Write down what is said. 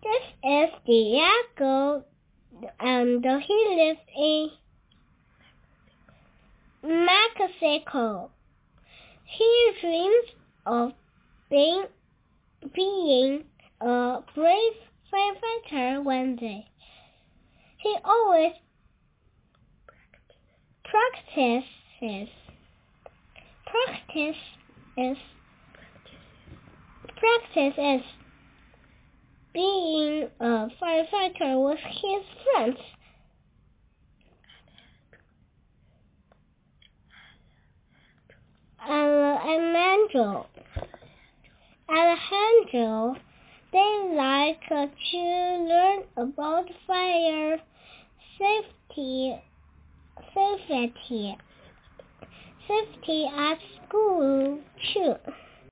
This is Diego, and he lives in Mexico. He dreams of being a brave firefighter one day. He always practices being a firefighter with his friends. Alejandro, they like to learn about fire safety at school too.